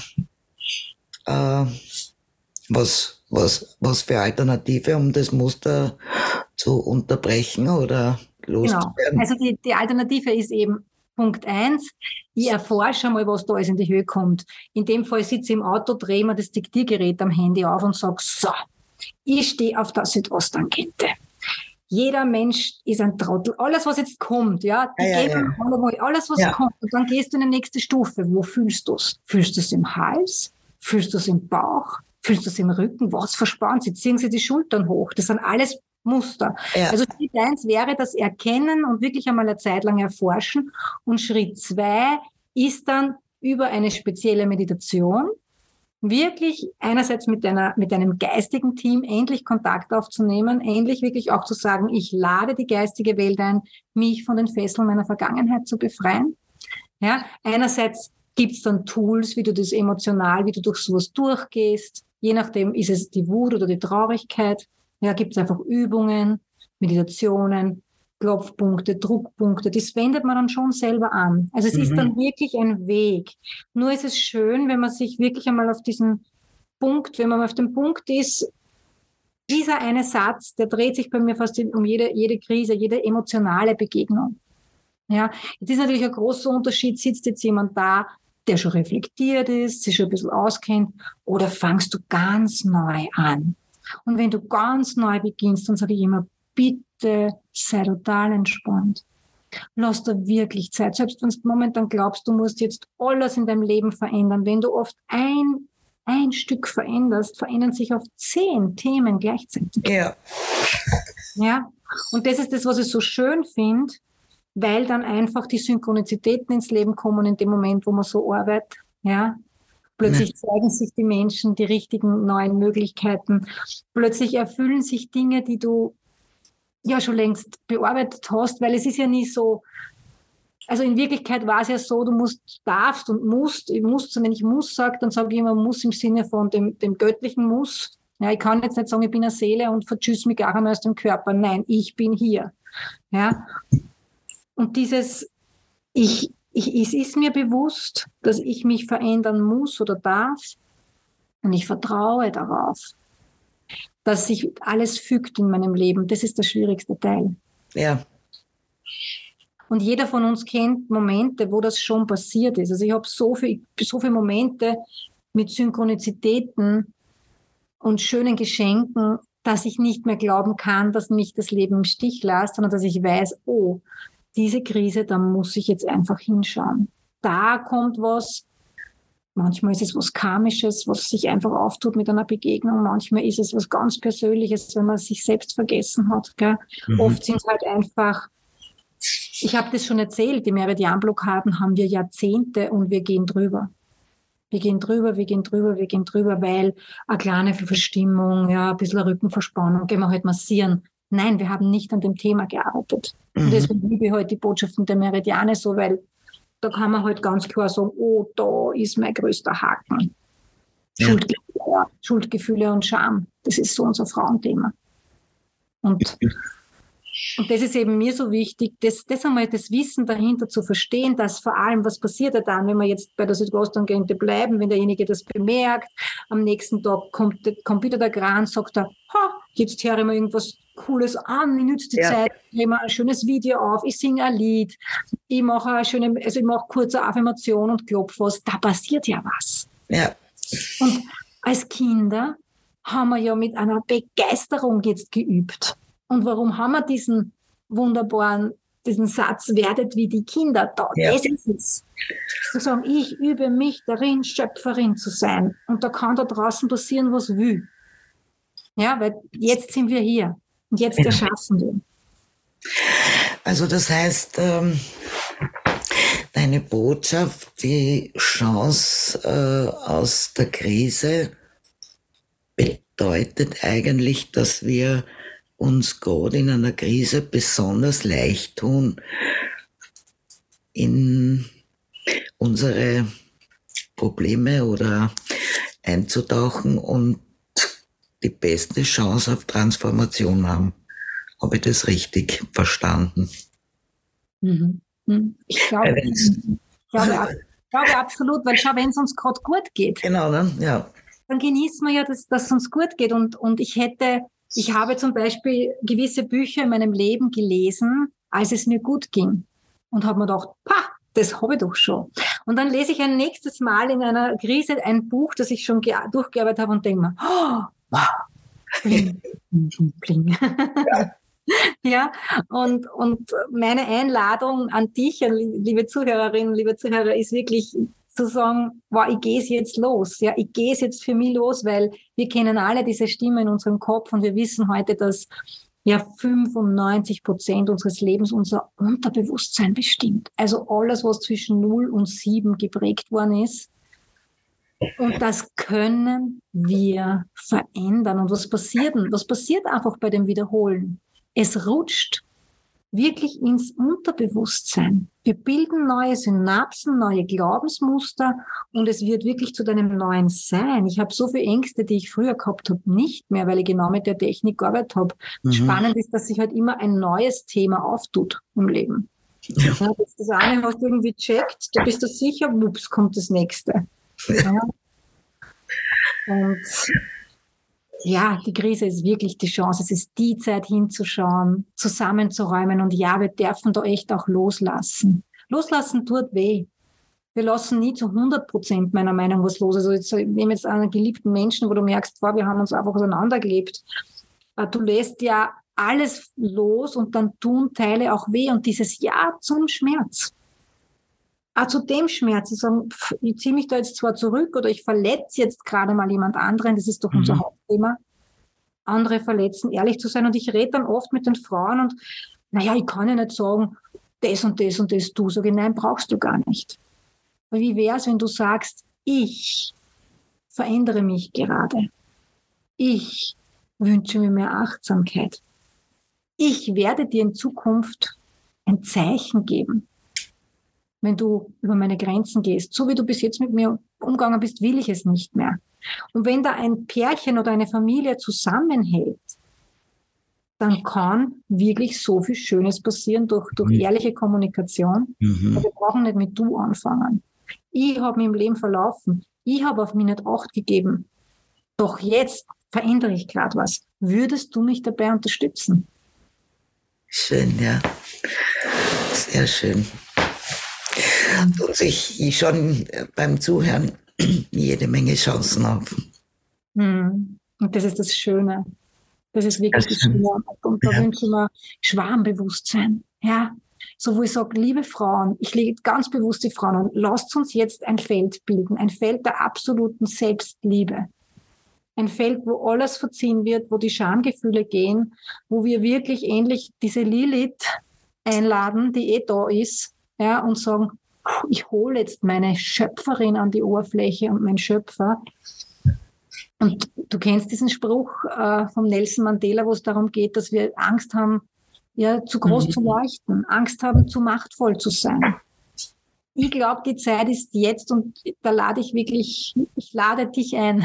äh, was, was, was für Alternative, um das Muster zu unterbrechen oder loszuwerden. Genau. Also die, die Alternative ist eben Punkt eins, ich erforsche mal, was da alles in die Höhe kommt. In dem Fall sitze ich im Auto, drehe mir das Diktiergerät am Handy auf und sage, so, ich stehe auf der Südosttangente. Jeder Mensch ist ein Trottel. Alles, was jetzt kommt, ja, die ja, ja, geben ja. alle mal, alles, was Ja. kommt. Und dann gehst du in die nächste Stufe. Wo fühlst du es? Fühlst du es im Hals? Fühlst du es im Bauch? Fühlst du es im Rücken? Was verspannen sie? Ziehen sie die Schultern hoch? Das sind alles Muster. Ja. Also Schritt eins wäre das Erkennen und wirklich einmal eine Zeit lang erforschen. Und Schritt zwei ist dann über eine spezielle Meditation wirklich einerseits mit einer, mit einem geistigen Team endlich Kontakt aufzunehmen, endlich wirklich auch zu sagen, ich lade die geistige Welt ein, mich von den Fesseln meiner Vergangenheit zu befreien. Ja, einerseits gibt's dann Tools, wie du das emotional, wie du durch sowas durchgehst. Je nachdem ist es die Wut oder die Traurigkeit. Ja, gibt's einfach Übungen, Meditationen, Klopfpunkte, Druckpunkte. Das wendet man dann schon selber an. Also es Mhm. ist dann wirklich ein Weg. Nur ist es schön, wenn man sich wirklich einmal auf diesen Punkt, wenn man auf dem Punkt ist, dieser eine Satz, der dreht sich bei mir fast um jede, jede Krise, jede emotionale Begegnung. Ja, jetzt ist natürlich ein großer Unterschied, sitzt jetzt jemand da, der schon reflektiert ist, sich schon ein bisschen auskennt, oder fangst du ganz neu an? Und wenn du ganz neu beginnst, dann sage ich immer, bitte sei total entspannt. Lass dir wirklich Zeit. Selbst wenn du momentan glaubst, du musst jetzt alles in deinem Leben verändern. Wenn du oft ein, ein Stück veränderst, verändern sich oft zehn Themen gleichzeitig. Ja. Ja? Und das ist das, was ich so schön finde, weil dann einfach die Synchronizitäten ins Leben kommen in dem Moment, wo man so arbeitet. Ja? Plötzlich zeigen sich die Menschen die richtigen neuen Möglichkeiten. Plötzlich erfüllen sich Dinge, die du ja schon längst bearbeitet hast, weil es ist ja nie so, also in Wirklichkeit war es ja so, du musst, darfst und musst, ich muss, wenn ich muss sage, dann sage ich immer muss im Sinne von dem, dem göttlichen Muss. Ja, ich kann jetzt nicht sagen, ich bin eine Seele und vertschüss mich gar einmal aus dem Körper. Nein, ich bin hier. Ja. Und dieses, ich, ich, es ist mir bewusst, dass ich mich verändern muss oder darf, und ich vertraue darauf, dass sich alles fügt in meinem Leben. Das ist der schwierigste Teil. Ja. Und jeder von uns kennt Momente, wo das schon passiert ist. Also ich habe so viel, so viele Momente mit Synchronizitäten und schönen Geschenken, dass ich nicht mehr glauben kann, dass mich das Leben im Stich lässt, sondern dass ich weiß, oh, diese Krise, da muss ich jetzt einfach hinschauen. Da kommt was. Manchmal ist es was Karmisches, was sich einfach auftut mit einer Begegnung. Manchmal ist es was ganz Persönliches, wenn man sich selbst vergessen hat. Gell? Mhm. Oft sind es halt einfach, ich habe das schon erzählt, die Meridianblockaden haben wir Jahrzehnte und wir gehen drüber. Wir gehen drüber, wir gehen drüber, wir gehen drüber, weil eine kleine Verstimmung, ja, ein bisschen Rückenverspannung, gehen wir halt massieren. Nein, wir haben nicht an dem Thema gearbeitet. Mhm. Und deswegen liebe ich halt die Botschaften der Meridiane so, weil da kann man halt ganz klar sagen, oh, da ist mein größter Haken. Ja. Schuldgefühle, ja. Schuldgefühle und Scham. Das ist so unser Frauenthema. Und, und das ist eben mir so wichtig, das, das einmal das Wissen dahinter zu verstehen, dass vor allem, was passiert ja dann, wenn wir jetzt bei der Südosttangente bleiben, wenn derjenige das bemerkt, am nächsten Tag kommt, kommt wieder der Gran, sagt er, ha, jetzt höre ich mir irgendwas Cooles an, ich nütze die ja. Zeit, ich nehme ein schönes Video auf, ich singe ein Lied, ich mache eine schöne, also ich mache kurze Affirmation und klopfe was, da passiert ja was. Ja. Und als Kinder haben wir ja mit einer Begeisterung jetzt geübt. Und warum haben wir diesen wunderbaren, diesen Satz, werdet wie die Kinder da? Ja. Das ist es. Zu sagen, ich übe mich darin, Schöpferin zu sein. Und da kann da draußen passieren, was will. Ja, weil jetzt sind wir hier. Und jetzt erschaffen wir. Also das heißt, ähm, deine Botschaft, die Chance äh, aus der Krise bedeutet eigentlich, dass wir uns gerade in einer Krise besonders leicht tun, in unsere Probleme oder einzutauchen und die beste Chance auf Transformation haben. Habe ich das richtig verstanden? Mhm. Ich glaube, ich glaube, glaube absolut, weil schau, wenn es uns gerade gut geht, genau, ne? Ja. Dann genießen wir ja, dass es uns gut geht. Und, und ich hätte, ich habe zum Beispiel gewisse Bücher in meinem Leben gelesen, als es mir gut ging. Und habe mir gedacht, pah, das habe ich doch schon. Und dann lese ich ein nächstes Mal in einer Krise ein Buch, das ich schon durchgearbeitet habe und denke mir, oh, wow, bling, bling, bling. Ja. Ja, und, und meine Einladung an dich, liebe Zuhörerinnen, liebe Zuhörer, ist wirklich zu sagen, wow, ich gehe es jetzt los. Ja, ich gehe es jetzt für mich los, weil wir kennen alle diese Stimme in unserem Kopf und wir wissen heute, dass ja fünfundneunzig Prozent unseres Lebens unser Unterbewusstsein bestimmt. Also alles, was zwischen null und sieben geprägt worden ist. Und das können wir verändern. Und was passiert denn? Was passiert einfach bei dem Wiederholen? Es rutscht wirklich ins Unterbewusstsein. Wir bilden neue Synapsen, neue Glaubensmuster und es wird wirklich zu deinem neuen Sein. Ich habe so viele Ängste, die ich früher gehabt habe, nicht mehr, weil ich genau mit der Technik gearbeitet habe. Mhm. Spannend ist, dass sich halt immer ein neues Thema auftut im Leben. Ja. Ja, das eine hast du irgendwie checkt, da bist du sicher, wups, kommt das nächste. Ja. Und ja, die Krise ist wirklich die Chance. Es ist die Zeit hinzuschauen, zusammenzuräumen. Und ja, wir dürfen da echt auch loslassen. Loslassen tut weh. Wir lassen nie zu hundert Prozent meiner Meinung was los. Also jetzt, ich nehme jetzt einen geliebten Menschen, wo du merkst, wow, wir haben uns einfach auseinandergelebt. Du lässt ja alles los und dann tun Teile auch weh. Und dieses Ja zum Schmerz. Auch zu dem Schmerz, zu sagen, pff, ich ziehe mich da jetzt zwar zurück oder ich verletze jetzt gerade mal jemand anderen, das ist doch unser mhm. Hauptthema. Andere verletzen, ehrlich zu sein. Und ich rede dann oft mit den Frauen und, naja, ich kann ja nicht sagen, das und das und das du. Sag ich, nein, brauchst du gar nicht. Aber wie wäre es, wenn du sagst, ich verändere mich gerade. Ich wünsche mir mehr Achtsamkeit. Ich werde dir in Zukunft ein Zeichen geben. Wenn du über meine Grenzen gehst, so wie du bis jetzt mit mir umgegangen bist, will ich es nicht mehr. Und wenn da ein Pärchen oder eine Familie zusammenhält, dann kann wirklich so viel Schönes passieren durch, durch mhm. ehrliche Kommunikation. Mhm. Wir brauchen nicht mit du anfangen. Ich habe mich im Leben verlaufen. Ich habe auf mich nicht Acht gegeben. Doch jetzt verändere ich gerade was. Würdest du mich dabei unterstützen? Schön, ja. Sehr schön. Und ich schon beim Zuhören jede Menge Chancen auf. Und das ist das Schöne. Das ist wirklich das, das Schöne. Und da ja. wünsche ich mir Schwarmbewusstsein. Ja. So, wo ich sage, liebe Frauen, ich lege ganz bewusst die Frauen an, lasst uns jetzt ein Feld bilden, ein Feld der absoluten Selbstliebe. Ein Feld, wo alles verziehen wird, wo die Schamgefühle gehen, wo wir wirklich ähnlich diese Lilith einladen, die eh da ist, ja, und sagen, ich hole jetzt meine Schöpferin an die Oberfläche und mein Schöpfer. Und du kennst diesen Spruch äh, vom Nelson Mandela, wo es darum geht, dass wir Angst haben, ja, zu groß mhm. zu leuchten, Angst haben, zu machtvoll zu sein. Ich glaube, die Zeit ist jetzt und da lade ich wirklich, ich lade dich ein,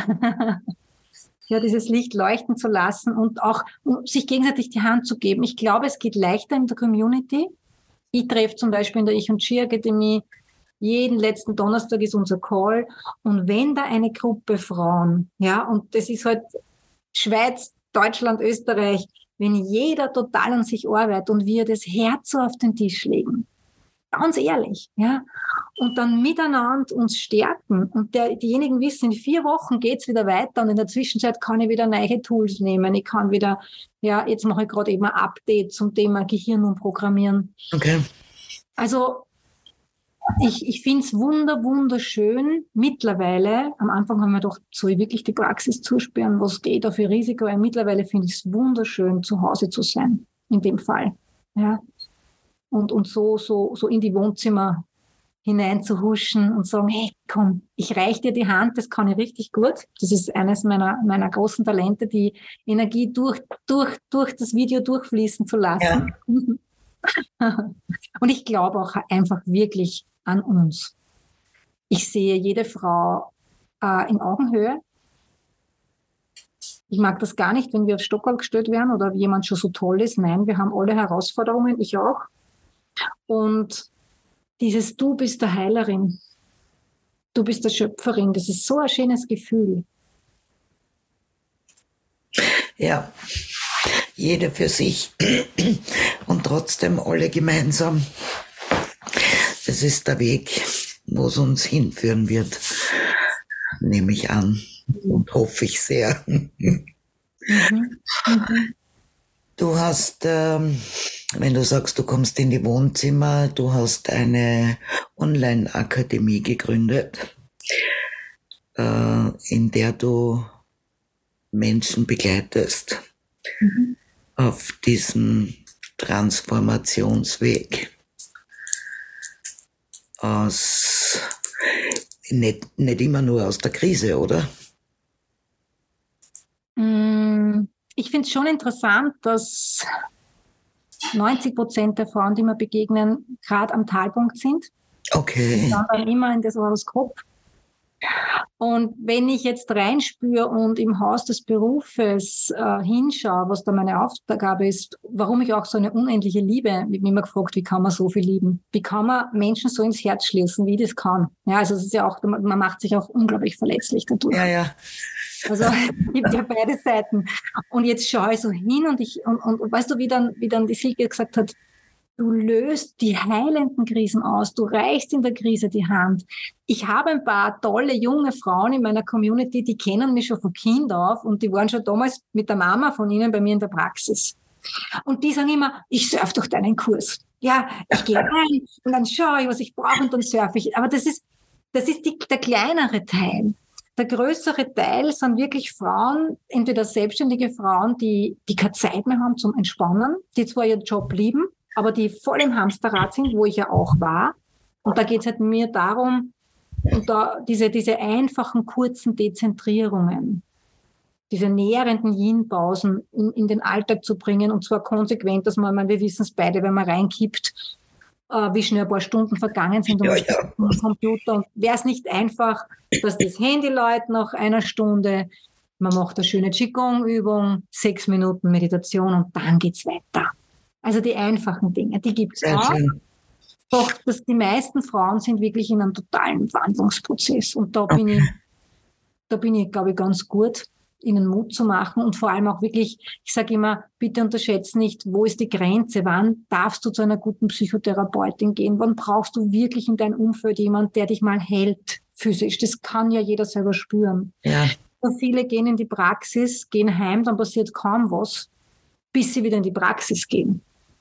ja, dieses Licht leuchten zu lassen und auch um sich gegenseitig die Hand zu geben. Ich glaube, es geht leichter in der Community. Ich treffe zum Beispiel in der Ich und Ski Akademie, jeden letzten Donnerstag ist unser Call. Und wenn da eine Gruppe Frauen, ja, und das ist halt Schweiz, Deutschland, Österreich, wenn jeder total an sich arbeitet und wir das Herz so auf den Tisch legen, ganz ehrlich, ja, und dann miteinander uns stärken und der, diejenigen wissen, in vier Wochen geht's wieder weiter und in der Zwischenzeit kann ich wieder neue Tools nehmen, ich kann wieder, ja, jetzt mache ich gerade eben ein Update zum Thema Gehirn und Programmieren. Okay. Also ich, ich finde es wunder, wunderschön mittlerweile, am Anfang haben wir gedacht, soll ich wirklich die Praxis zuspüren, was geht da für Risiko, und mittlerweile finde ich es wunderschön, zu Hause zu sein, in dem Fall, ja. Und, und so, so, so in die Wohnzimmer hineinzuhuschen und sagen, hey, komm, ich reiche dir die Hand, das kann ich richtig gut. Das ist eines meiner, meiner großen Talente, die Energie durch, durch, durch das Video durchfließen zu lassen. Ja. Und ich glaube auch einfach wirklich an uns. Ich sehe jede Frau äh, in Augenhöhe. Ich mag das gar nicht, wenn wir auf Stockerl gestellt werden oder jemand schon so toll ist. Nein, wir haben alle Herausforderungen, ich auch. Und dieses Du bist der Heilerin, du bist der Schöpferin, das ist so ein schönes Gefühl. Ja, jeder für sich und trotzdem alle gemeinsam. es ist der Weg, wo es uns hinführen wird, nehme ich an und hoffe ich sehr. Mhm. Mhm. Du hast, ähm, wenn du sagst, du kommst in die Wohnzimmer, du hast eine Online-Akademie gegründet, äh, in der du Menschen begleitest mhm. auf diesem Transformationsweg aus, nicht, nicht immer nur aus der Krise, oder? Ich finde es schon interessant, dass neunzig Prozent der Frauen, die mir begegnen, gerade am Talpunkt sind. Okay. Die schauen dann immer in das Horoskop. Und wenn ich jetzt reinspüre und im Haus des Berufes äh, hinschaue, was da meine Aufgabe ist, warum ich auch so eine unendliche Liebe, mit mir immer gefragt, wie kann man so viel lieben? Wie kann man Menschen so ins Herz schließen, wie ich das kann? Ja, also es ist ja auch, man macht sich auch unglaublich verletzlich dadurch. Ja, ja. Also es gibt ja beide Seiten. Und jetzt schaue ich so hin und ich, und, und, und weißt du, wie dann, wie dann die Silke gesagt hat, du löst die heilenden Krisen aus, du reichst in der Krise die Hand. Ich habe ein paar tolle junge Frauen in meiner Community, die kennen mich schon von Kind auf und die waren schon damals mit der Mama von ihnen bei mir in der Praxis. Und die sagen immer, ich surfe durch deinen Kurs. Ja, ich gehe rein und dann schaue ich, was ich brauche und dann surfe ich. Aber das ist, das ist die, der kleinere Teil. Der größere Teil sind wirklich Frauen, entweder selbstständige Frauen, die, die keine Zeit mehr haben zum Entspannen, die zwar ihren Job lieben, aber die voll im Hamsterrad sind, wo ich ja auch war. Und da geht es halt mir darum, und da diese, diese einfachen, kurzen Dezentrierungen, diese nährenden Yin-Pausen in, in den Alltag zu bringen, und zwar konsequent, dass man, man wir wissen es beide, wenn man reinkippt, äh, wie schnell ein paar Stunden vergangen sind und ja, ja. am Computer. Und wäre es nicht einfach, dass das Handy läutet nach einer Stunde, man macht eine schöne Qigong-Übung, sechs Minuten Meditation und dann geht's weiter. Also die einfachen Dinge, die gibt es auch. Schön. Doch dass die meisten Frauen sind wirklich in einem totalen Wandlungsprozess. Und da okay. bin ich, da bin ich, glaube ich, ganz gut, ihnen Mut zu machen und vor allem auch wirklich, ich sage immer, bitte unterschätze nicht, wo ist die Grenze, wann darfst du zu einer guten Psychotherapeutin gehen, wann brauchst du wirklich in deinem Umfeld jemanden, der dich mal hält, physisch. Das kann ja jeder selber spüren. Ja. So viele gehen in die Praxis, gehen heim, dann passiert kaum was, bis sie wieder in die Praxis gehen.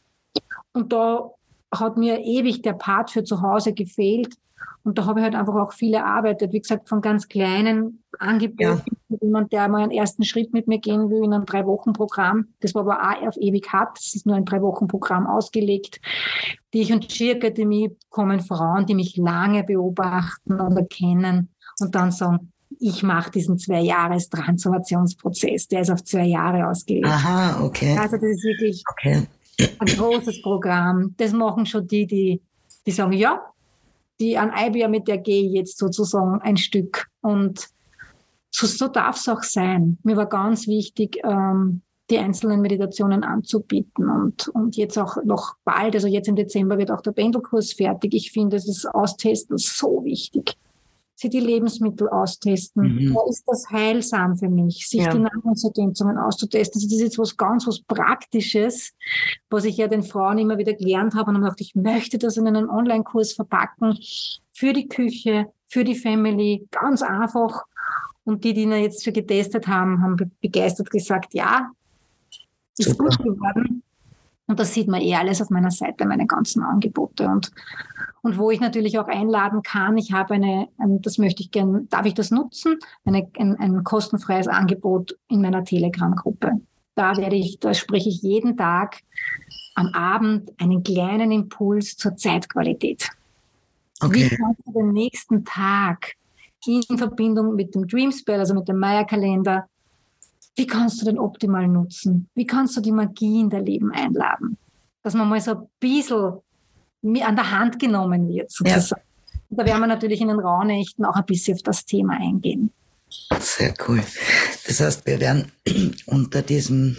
Und da hat mir ewig der Part für zu Hause gefehlt. Und da habe ich halt einfach auch viel erarbeitet. Wie gesagt, von ganz kleinen Angeboten. Ja. Jemand, der mal einen ersten Schritt mit mir gehen will in einem Drei-Wochen-Programm. Das war aber auch auf ewig hart. Das ist nur ein Drei-Wochen-Programm ausgelegt. Die ich und Chi Akademie kommen Frauen, die mich lange beobachten oder kennen und dann sagen, ich mache diesen Zwei-Jahres-Transformationsprozess. Der ist auf zwei Jahre ausgelegt. Aha, okay. Also das ist wirklich... Okay. Ein großes Programm. Das machen schon die, die, die sagen, ja, die an I B A mit der gehe jetzt sozusagen ein Stück. Und so, so darf es auch sein. Mir war ganz wichtig, ähm, die einzelnen Meditationen anzubieten. Und, und jetzt auch noch bald, also jetzt im Dezember wird auch der Pendelkurs fertig. Ich finde, das ist Austesten so wichtig. Sie die Lebensmittel austesten. Mhm. Da ist das heilsam für mich, sich ja. die Nahrungsergänzungen auszutesten. Das ist jetzt was ganz was Praktisches, was ich ja den Frauen immer wieder gelernt habe. Und dann dachte ich, ich möchte das in einen Online-Kurs verpacken für die Küche, für die Family, ganz einfach. Und die, die ihn jetzt schon getestet haben, haben begeistert gesagt, ja, ist Super. Gut geworden. Und das sieht man eh alles auf meiner Seite, meine ganzen Angebote. Und, und wo ich natürlich auch einladen kann, ich habe eine, ein, das möchte ich gerne, darf ich das nutzen? Eine, ein, ein kostenfreies Angebot in meiner Telegram-Gruppe. Da werde ich, da spreche ich jeden Tag am Abend einen kleinen Impuls zur Zeitqualität. Okay. Wie kannst du den nächsten Tag in Verbindung mit dem Dreamspell, also mit dem Maya-Kalender, wie kannst du den optimal nutzen? Wie kannst du die Magie in dein Leben einladen? Dass man mal so ein bisschen an der Hand genommen wird, sozusagen. Ja. Und da werden wir natürlich in den Rauhnächten auch ein bisschen auf das Thema eingehen. Sehr cool. Das heißt, wir werden unter diesem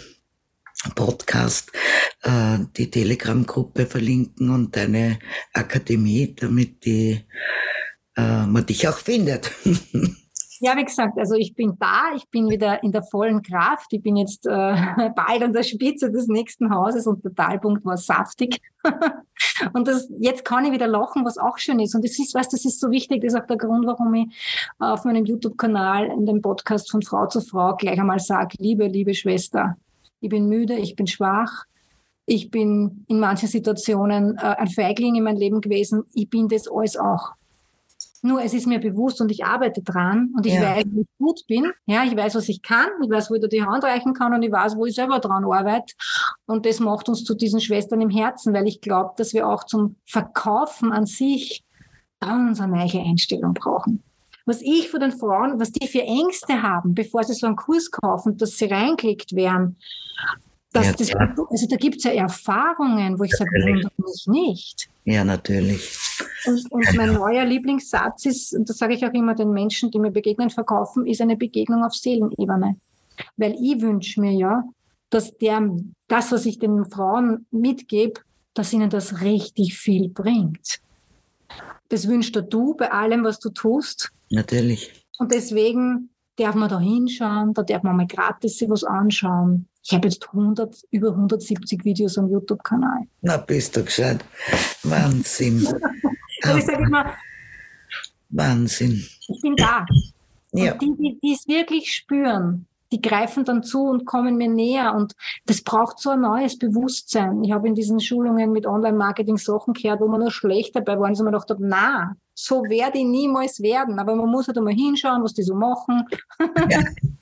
Podcast äh, die Telegram-Gruppe verlinken und deine Akademie, damit die, äh, man dich auch findet. Ja, wie gesagt, also ich bin da, ich bin wieder in der vollen Kraft. Ich bin jetzt äh, bald an der Spitze des nächsten Hauses und der Talpunkt war saftig. Und das, jetzt kann ich wieder lachen, was auch schön ist. Und das ist, weißt, das ist so wichtig, das ist auch der Grund, warum ich auf meinem YouTube-Kanal in dem Podcast von Frau zu Frau gleich einmal sage, liebe, liebe Schwester, ich bin müde, ich bin schwach, ich bin in manchen Situationen äh, ein Feigling in meinem Leben gewesen, ich bin das alles auch. Nur es ist mir bewusst und ich arbeite dran und ich ja. weiß, wie ich gut bin. Ja, ich weiß, was ich kann. Ich weiß, wo ich da die Hand reichen kann und ich weiß, wo ich selber dran arbeite. Und das macht uns zu diesen Schwestern im Herzen, weil ich glaube, dass wir auch zum Verkaufen an sich ganz eine neue Einstellung brauchen. Was ich für den Frauen, was die für Ängste haben, bevor sie so einen Kurs kaufen, dass sie reinklickt werden, das, das, also da gibt es ja Erfahrungen, wo ich sage, wundert mich nicht. Ja, natürlich. Und, und mein neuer Lieblingssatz ist, und das sage ich auch immer den Menschen, die mir begegnen, verkaufen, ist eine Begegnung auf Seelenebene. Weil ich wünsche mir ja, dass der, das, was ich den Frauen mitgebe, dass ihnen das richtig viel bringt. Das wünschst du bei allem, was du tust. Natürlich. Und deswegen darf man da hinschauen, da darf man mal gratis sich was anschauen. Ich habe jetzt hundert, über hundertsiebzig Videos am YouTube-Kanal. Na, bist du gescheit. Wahnsinn. Und ich sage immer, Wahnsinn. Ich bin da. Ja. Und die, die, die es wirklich spüren, die greifen dann zu und kommen mir näher. Und das braucht so ein neues Bewusstsein. Ich habe in diesen Schulungen mit Online-Marketing Sachen gehört, wo man nur schlecht dabei war. Und ich mir gedacht habe, na, so werde ich niemals werden. Aber man muss halt einmal hinschauen, was die so machen. Ja.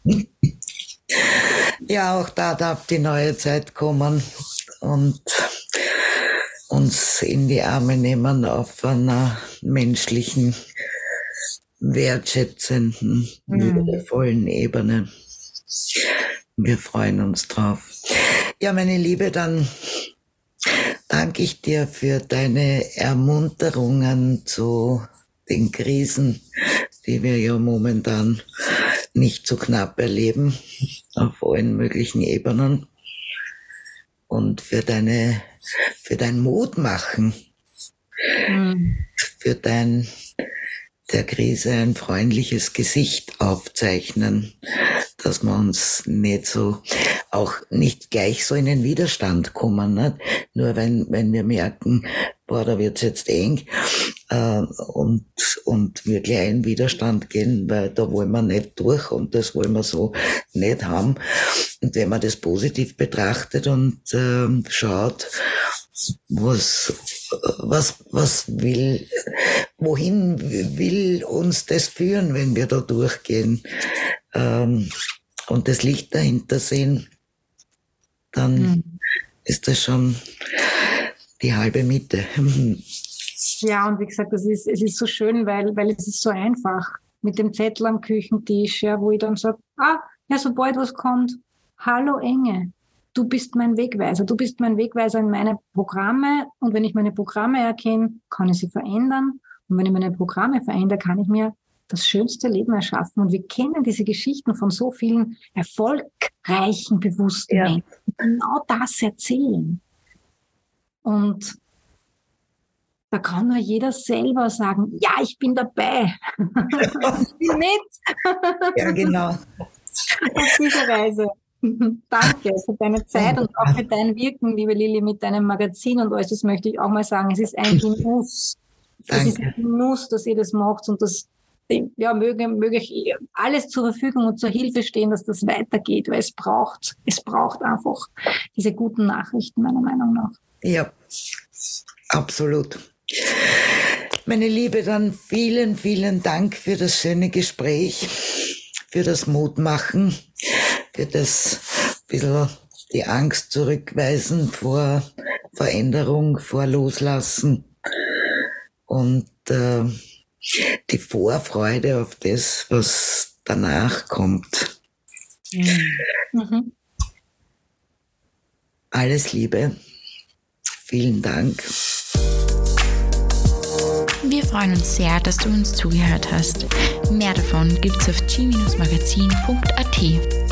Ja, auch da darf die neue Zeit kommen und uns in die Arme nehmen auf einer menschlichen, wertschätzenden, würdevollen Ebene. Wir freuen uns drauf. Ja, meine Liebe, dann danke ich dir für deine Ermunterungen zu den Krisen, die wir ja momentan nicht so knapp erleben, auf allen möglichen Ebenen. Und für deine, für dein Mut machen, mhm. für dein, der Krise ein freundliches Gesicht aufzeichnen, dass wir uns nicht so, auch nicht gleich so in den Widerstand kommen, nicht? Nur wenn, wenn wir merken, boah, da wird's jetzt eng, äh, und, und wir gleich in Widerstand gehen, weil da wollen wir nicht durch und das wollen wir so nicht haben. Und wenn man das positiv betrachtet und äh, schaut, was, was, was will, wohin will uns das führen, wenn wir da durchgehen, ähm, und das Licht dahinter sehen, dann mhm. ist das schon die halbe Miete. Ja, und wie gesagt, das ist, es ist so schön, weil, weil es ist so einfach mit dem Zettel am Küchentisch, ja, wo ich dann sage, ah, ja, sobald was kommt, hallo Engel, du bist mein Wegweiser, du bist mein Wegweiser in meine Programme und wenn ich meine Programme erkenne, kann ich sie verändern und wenn ich meine Programme verändere, kann ich mir das schönste Leben erschaffen und wir kennen diese Geschichten von so vielen erfolgreichen, bewussten ja. Menschen, die genau das erzählen. Und da kann nur jeder selber sagen, ja, ich bin dabei. Ich bin mit. Ja, genau. Auf diese Weise. Danke für deine Zeit und auch für dein Wirken, liebe Lili, mit deinem Magazin und alles. Das möchte ich auch mal sagen. Es ist ein Genuss. Es ist ein Genuss, dass ihr das macht und das ja, möge, möge ich alles zur Verfügung und zur Hilfe stehen, dass das weitergeht, weil es braucht, es braucht einfach diese guten Nachrichten, meiner Meinung nach. Ja, absolut. Meine Liebe, dann vielen, vielen Dank für das schöne Gespräch, für das Mutmachen, für das bisschen die Angst zurückweisen vor Veränderung, vor Loslassen und äh, die Vorfreude auf das, was danach kommt. Mhm. Alles Liebe. Vielen Dank. Wir freuen uns sehr, dass du uns zugehört hast. Mehr davon gibt's auf g Bindestrich magazin punkt a t.